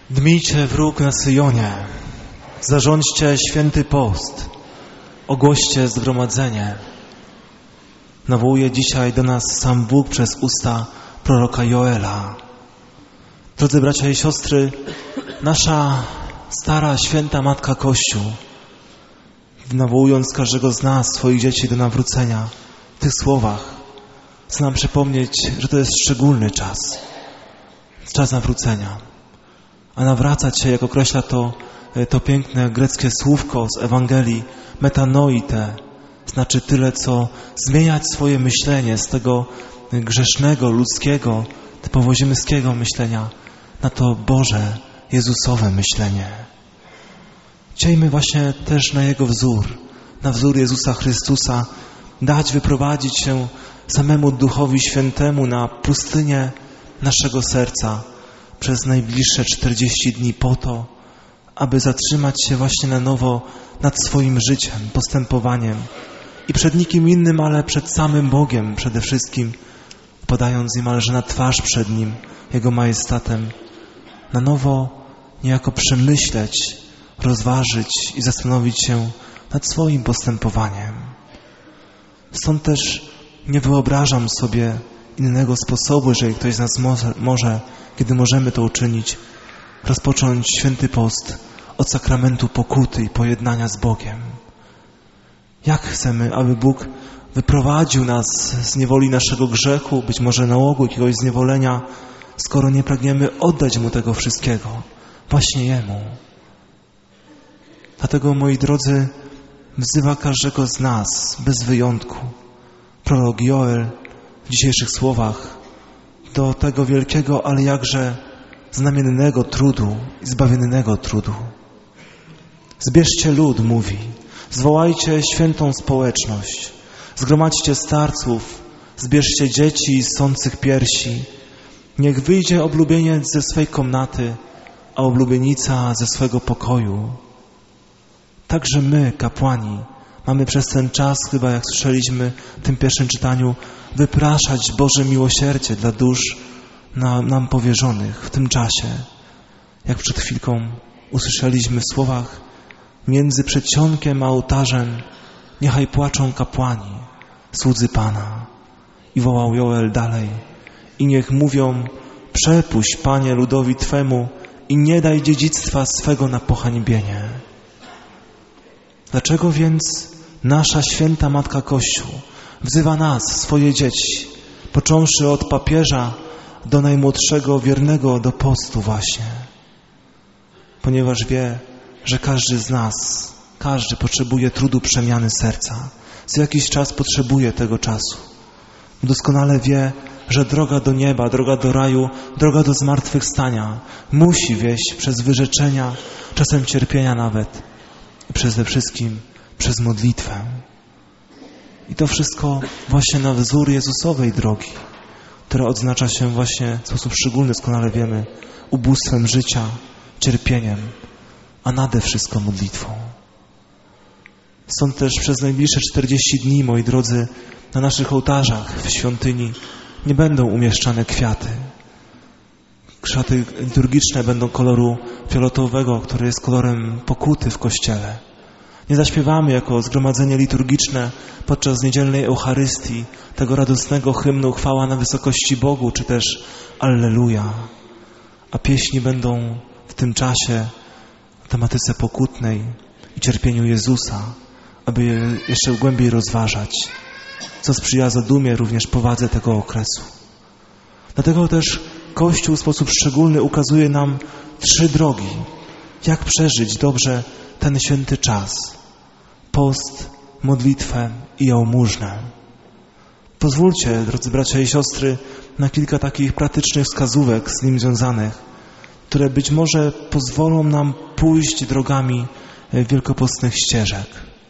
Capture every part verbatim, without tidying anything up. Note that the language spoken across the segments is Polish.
Dmijcie wróg na Syjonie, zarządźcie święty post, ogłoście zgromadzenie. Nawołuje dzisiaj do nas sam Bóg przez usta proroka Joela. Drodzy bracia i siostry, nasza stara, święta Matka Kościół, nawołując każdego z nas, swoich dzieci do nawrócenia, w tych słowach chce nam przypomnieć, że to jest szczególny czas, czas nawrócenia. A nawracać się, jak określa to, to piękne greckie słówko z Ewangelii, metanoite, znaczy tyle, co zmieniać swoje myślenie z tego grzesznego, ludzkiego, typowo ziemskiego myślenia na to Boże, Jezusowe myślenie. Chciejmy właśnie też na Jego wzór, na wzór Jezusa Chrystusa, dać wyprowadzić się samemu Duchowi Świętemu na pustynię naszego serca przez najbliższe czterdzieści dni po to, aby zatrzymać się właśnie na nowo nad swoim życiem, postępowaniem i przed nikim innym, ale przed samym Bogiem przede wszystkim, podając niemalże na twarz przed Nim, Jego majestatem, na nowo niejako przemyśleć, rozważyć i zastanowić się nad swoim postępowaniem. Stąd też nie wyobrażam sobie innego sposobu, jeżeli ktoś z nas może, może, kiedy możemy to uczynić, rozpocząć święty post od sakramentu pokuty i pojednania z Bogiem. Jak chcemy, aby Bóg wyprowadził nas z niewoli naszego grzechu, być może nałogu, jakiegoś zniewolenia, skoro nie pragniemy oddać Mu tego wszystkiego, właśnie Jemu. Dlatego, moi drodzy, wzywa każdego z nas, bez wyjątku, prorok Joel w dzisiejszych słowach do tego wielkiego, ale jakże znamiennego trudu i zbawiennego trudu. Zbierzcie lud, mówi, zwołajcie świętą społeczność, zgromadźcie starców, zbierzcie dzieci ssących piersi, niech wyjdzie oblubieniec ze swej komnaty, a oblubienica ze swego pokoju. Także my, kapłani, mamy przez ten czas, chyba jak słyszeliśmy w tym pierwszym czytaniu, wypraszać Boże miłosierdzie dla dusz nam, nam powierzonych w tym czasie. Jak przed chwilką usłyszeliśmy w słowach: między przedsionkiem a ołtarzem niechaj płaczą kapłani, słudzy Pana. I wołał Joel dalej: i niech mówią: przepuść, Panie, ludowi Twemu i nie daj dziedzictwa swego na pohańbienie. Dlaczego więc nasza święta Matka Kościół wzywa nas, swoje dzieci, począwszy od papieża do najmłodszego wiernego do postu właśnie? Ponieważ wie, że każdy z nas, każdy potrzebuje trudu przemiany serca. Co jakiś czas potrzebuje tego czasu. Doskonale wie, że droga do nieba, droga do raju, droga do zmartwychwstania musi wieść przez wyrzeczenia, czasem cierpienia nawet, i przede wszystkim przez modlitwę. I to wszystko właśnie na wzór Jezusowej drogi, która odznacza się właśnie w sposób szczególny, doskonale wiemy, ubóstwem życia, cierpieniem, a nade wszystko modlitwą. Stąd też przez najbliższe czterdzieści dni, moi drodzy, na naszych ołtarzach w świątyni nie będą umieszczane kwiaty. Szaty liturgiczne będą koloru fioletowego, który jest kolorem pokuty w Kościele. Nie zaśpiewamy jako zgromadzenie liturgiczne podczas niedzielnej Eucharystii tego radosnego hymnu chwała na wysokości Bogu, czy też Alleluja. A pieśni będą w tym czasie w tematyce pokutnej i cierpieniu Jezusa, aby je jeszcze głębiej rozważać, co sprzyja zadumie również powadze tego okresu. Dlatego też Kościół w sposób szczególny ukazuje nam trzy drogi, jak przeżyć dobrze ten święty czas: post, modlitwę i jałmużnę. Pozwólcie, drodzy bracia i siostry, na kilka takich praktycznych wskazówek z nim związanych, które być może pozwolą nam pójść drogami wielkopostnych ścieżek.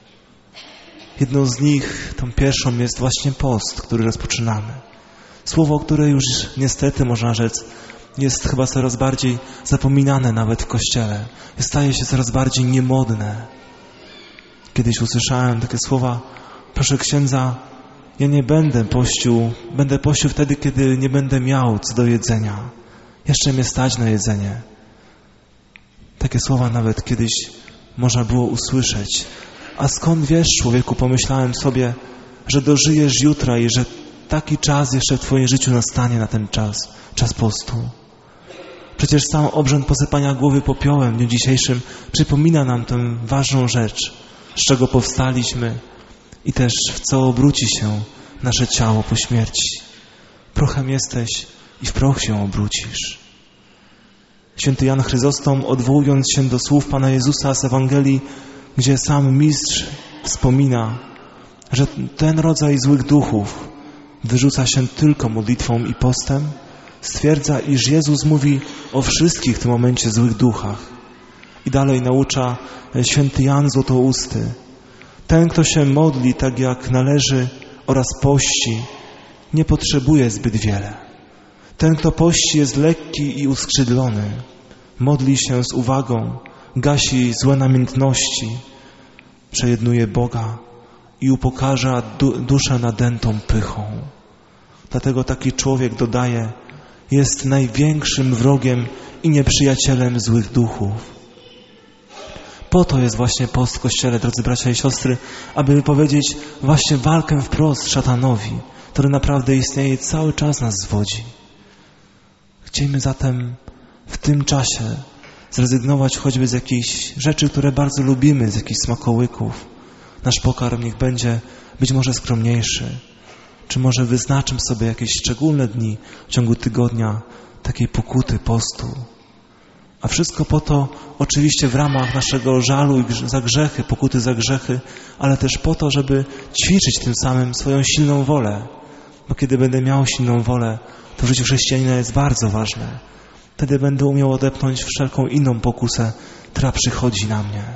Jedną z nich, tą pierwszą, jest właśnie post, który rozpoczynamy. Słowo, które już niestety, można rzec, jest chyba coraz bardziej zapominane nawet w Kościele. Staje się coraz bardziej niemodne. Kiedyś usłyszałem takie słowa: proszę księdza, ja nie będę pościł, będę pościł wtedy, kiedy nie będę miał co do jedzenia. Jeszcze mnie stać na jedzenie. Takie słowa nawet kiedyś można było usłyszeć. A skąd wiesz, człowieku, pomyślałem sobie, że dożyjesz jutra i że taki czas jeszcze w twoim życiu nastanie na ten czas, czas postu. Przecież sam obrzęd posypania głowy popiołem w dniu dzisiejszym przypomina nam tę ważną rzecz, z czego powstaliśmy i też w co obróci się nasze ciało po śmierci. Prochem jesteś i w proch się obrócisz. Święty Jan Chryzostom, odwołując się do słów Pana Jezusa z Ewangelii, gdzie sam mistrz wspomina, że ten rodzaj złych duchów wyrzuca się tylko modlitwą i postem, stwierdza, iż Jezus mówi o wszystkich w tym momencie złych duchach. I dalej naucza święty Jan Złotousty. Ten, kto się modli tak jak należy oraz pości, nie potrzebuje zbyt wiele. Ten, kto pości, jest lekki i uskrzydlony. Modli się z uwagą, gasi złe namiętności, przejednuje Boga i upokarza du- duszę nadętą pychą. Dlatego taki człowiek, dodaje, jest największym wrogiem i nieprzyjacielem złych duchów. Po to jest właśnie post w Kościele, drodzy bracia i siostry, aby powiedzieć właśnie walkę wprost szatanowi, który naprawdę istnieje i cały czas nas zwodzi. Chciejmy zatem w tym czasie zrezygnować choćby z jakichś rzeczy, które bardzo lubimy, z jakichś smakołyków. Nasz pokarm niech będzie być może skromniejszy. Czy może wyznaczmy sobie jakieś szczególne dni w ciągu tygodnia takiej pokuty, postu. A wszystko po to oczywiście w ramach naszego żalu i za grzechy, pokuty za grzechy, ale też po to, żeby ćwiczyć tym samym swoją silną wolę. Bo kiedy będę miał silną wolę, to w życiu chrześcijanina jest bardzo ważne. Wtedy będę umiał odepchnąć wszelką inną pokusę, która przychodzi na mnie.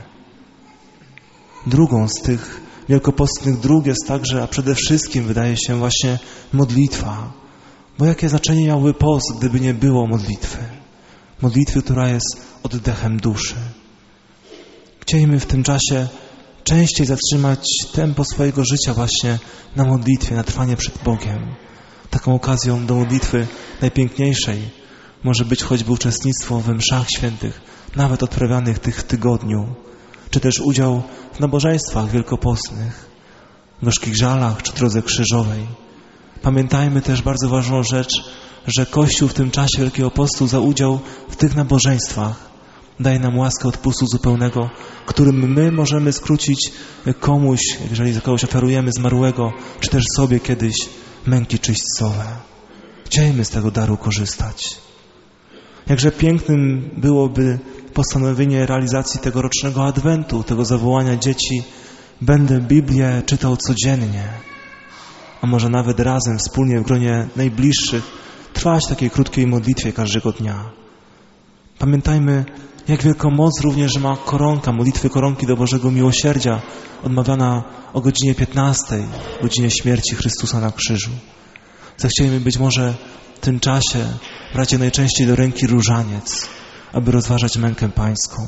Drugą z tych wielkopostnych dróg jest także, a przede wszystkim wydaje się właśnie modlitwa. Bo jakie znaczenie miałby post, gdyby nie było modlitwy? Modlitwy, która jest oddechem duszy. Chcielibyśmy w tym czasie częściej zatrzymać tempo swojego życia właśnie na modlitwie, na trwanie przed Bogiem. Taką okazją do modlitwy najpiękniejszej może być choćby uczestnictwo we mszach świętych, nawet odprawianych tych w tygodniu, czy też udział w nabożeństwach wielkopostnych, gorzkich żalach czy drodze krzyżowej. Pamiętajmy też bardzo ważną rzecz, że Kościół w tym czasie Wielkiego Postu za udział w tych nabożeństwach daje nam łaskę odpustu zupełnego, którym my możemy skrócić komuś, jeżeli za kogoś ofiarujemy zmarłego, czy też sobie kiedyś męki czyśćcowe. Chciejmy z tego daru korzystać. Jakże pięknym byłoby postanowienie realizacji tegorocznego Adwentu, tego zawołania dzieci: będę Biblię czytał codziennie, a może nawet razem, wspólnie w gronie najbliższych, trwać w takiej krótkiej modlitwie każdego dnia. Pamiętajmy, jak wielką moc również ma koronka, modlitwy koronki do Bożego Miłosierdzia, odmawiana o godzinie piętnastej, godzinie śmierci Chrystusa na krzyżu. Zechcielibyśmy być może w tym czasie brać najczęściej do ręki różaniec, aby rozważać mękę Pańską.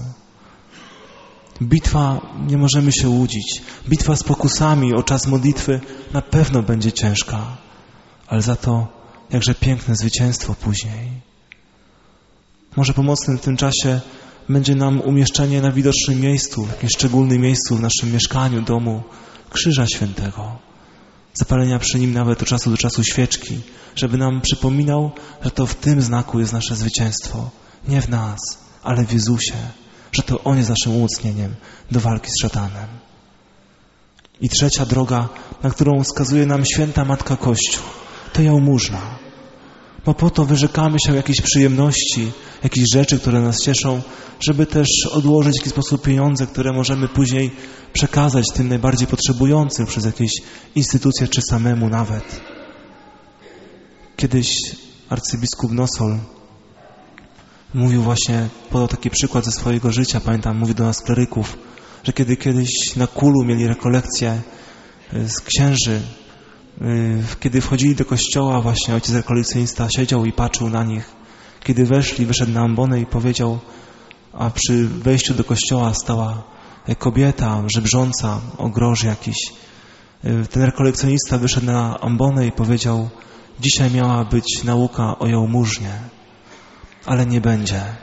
Bitwa, nie możemy się łudzić, bitwa z pokusami o czas modlitwy na pewno będzie ciężka, ale za to jakże piękne zwycięstwo później. Może pomocnym w tym czasie będzie nam umieszczenie na widocznym miejscu, w jakimś szczególnym miejscu w naszym mieszkaniu, domu, Krzyża Świętego. Zapalenia przy nim nawet od czasu do czasu świeczki, żeby nam przypominał, że to w tym znaku jest nasze zwycięstwo. Nie w nas, ale w Jezusie, że to On jest naszym umocnieniem do walki z szatanem. I trzecia droga, na którą wskazuje nam święta Matka Kościół, to jałmużna. Bo po to wyrzekamy się jakichś przyjemności, jakichś rzeczy, które nas cieszą, żeby też odłożyć w jakiś sposób pieniądze, które możemy później przekazać tym najbardziej potrzebującym przez jakieś instytucje, czy samemu nawet. Kiedyś arcybiskup Nosol mówił właśnie, podał taki przykład ze swojego życia, pamiętam, mówił do nas kleryków, że kiedy kiedyś na Kulu mieli rekolekcję z księży, kiedy wchodzili do kościoła, właśnie ojciec rekolekcjonista siedział i patrzył na nich. Kiedy weszli, wyszedł na ambonę i powiedział, a przy wejściu do kościoła stała kobieta żebrząca o grosz jakiś. Ten rekolekcjonista wyszedł na ambonę i powiedział: dzisiaj miała być nauka o jałmużnie, ale nie będzie.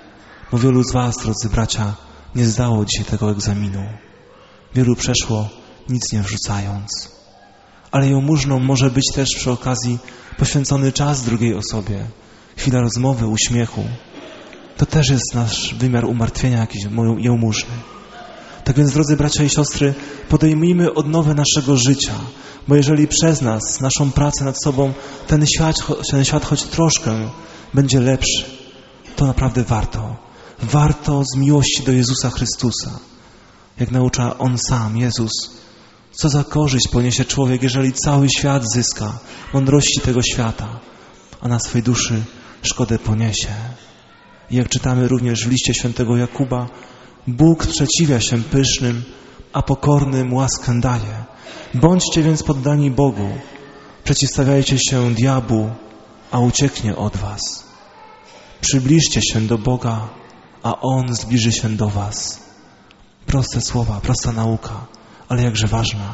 bo wielu z was, drodzy bracia, nie zdało dzisiaj tego egzaminu. Wielu przeszło, nic nie wrzucając. Ale jałmużną może być też przy okazji poświęcony czas drugiej osobie, chwila rozmowy, uśmiechu. To też jest nasz wymiar umartwienia jakiś jałmużny. Tak więc, drodzy bracia i siostry, podejmijmy odnowę naszego życia, bo jeżeli przez nas, naszą pracę nad sobą, ten świat, ten świat choć troszkę będzie lepszy, to naprawdę warto. Warto z miłości do Jezusa Chrystusa. Jak naucza On sam, Jezus, co za korzyść poniesie człowiek, jeżeli cały świat zyska, mądrości tego świata, a na swej duszy szkodę poniesie. I jak czytamy również w liście świętego Jakuba, Bóg sprzeciwia się pysznym, a pokornym łaskę daje. Bądźcie więc poddani Bogu, przeciwstawiajcie się diabłu, a ucieknie od was. Przybliżcie się do Boga, a On zbliży się do was. Proste słowa, prosta nauka, ale jakże ważna.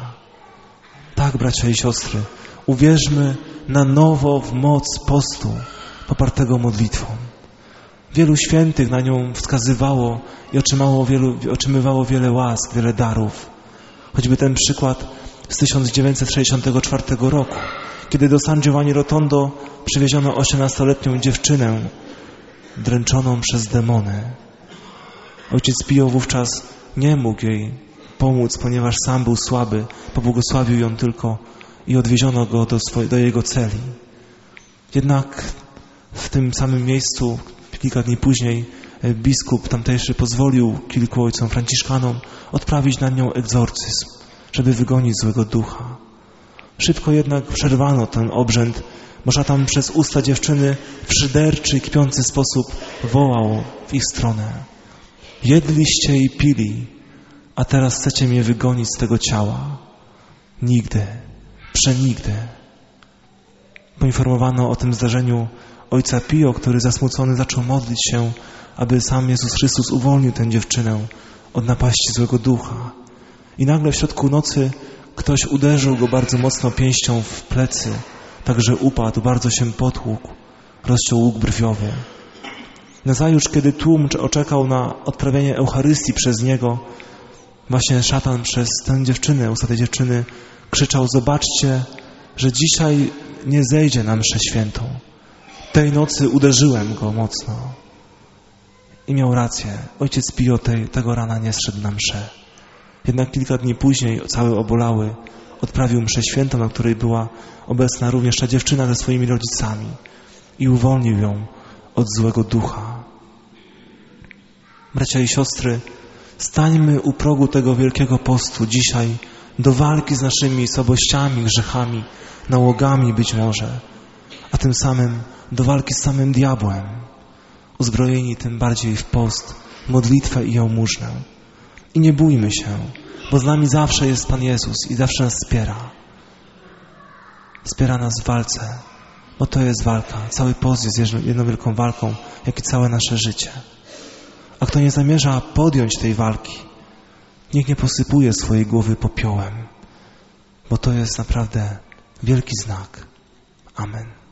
Tak, bracia i siostry, uwierzmy na nowo w moc postu popartego modlitwą. Wielu świętych na nią wskazywało i otrzymało wielu, otrzymywało wiele łask, wiele darów. Choćby ten przykład z tysiąc dziewięćset sześćdziesiątego czwartego roku, kiedy do San Giovanni Rotondo przywieziono osiemnastoletnią dziewczynę dręczoną przez demony. Ojciec Pio wówczas nie mógł jej pomóc, ponieważ sam był słaby, pobłogosławił ją tylko i odwieziono go do, swojej, do jego celi. Jednak w tym samym miejscu kilka dni później biskup tamtejszy pozwolił kilku ojcom franciszkanom odprawić na nią egzorcyzm, żeby wygonić złego ducha. Szybko jednak przerwano ten obrzęd, bo szatan przez usta dziewczyny w szyderczy i kpiący sposób wołał w ich stronę: jedliście i pili, a teraz chcecie mnie wygonić z tego ciała. Nigdy, przenigdy. Poinformowano o tym zdarzeniu ojca Pio, który zasmucony zaczął modlić się, aby sam Jezus Chrystus uwolnił tę dziewczynę od napaści złego ducha. I nagle w środku nocy ktoś uderzył go bardzo mocno pięścią w plecy, tak że upadł, bardzo się potłukł, rozciął łuk brwiowy. Nazajutrz, kiedy tłum oczekał na odprawienie Eucharystii przez niego, właśnie szatan przez tę dziewczynę, usta tej dziewczyny krzyczał: zobaczcie, że dzisiaj nie zejdzie na mszę świętą. Tej nocy uderzyłem go mocno. I miał rację. Ojciec Pio tej, tego rana nie zszedł na mszę. Jednak kilka dni później, cały obolały, odprawił mszę świętą, na której była obecna również ta dziewczyna ze swoimi rodzicami i uwolnił ją od złego ducha. Bracia i siostry, stańmy u progu tego wielkiego postu dzisiaj do walki z naszymi słabościami, grzechami, nałogami być może, a tym samym do walki z samym diabłem, uzbrojeni tym bardziej w post, modlitwę i jałmużnę. I nie bójmy się, bo z nami zawsze jest Pan Jezus i zawsze nas wspiera. Wspiera nas w walce, bo to jest walka. Cały post jest jedną wielką walką, jak i całe nasze życie. A kto nie zamierza podjąć tej walki, niech nie posypuje swojej głowy popiołem, bo to jest naprawdę wielki znak. Amen.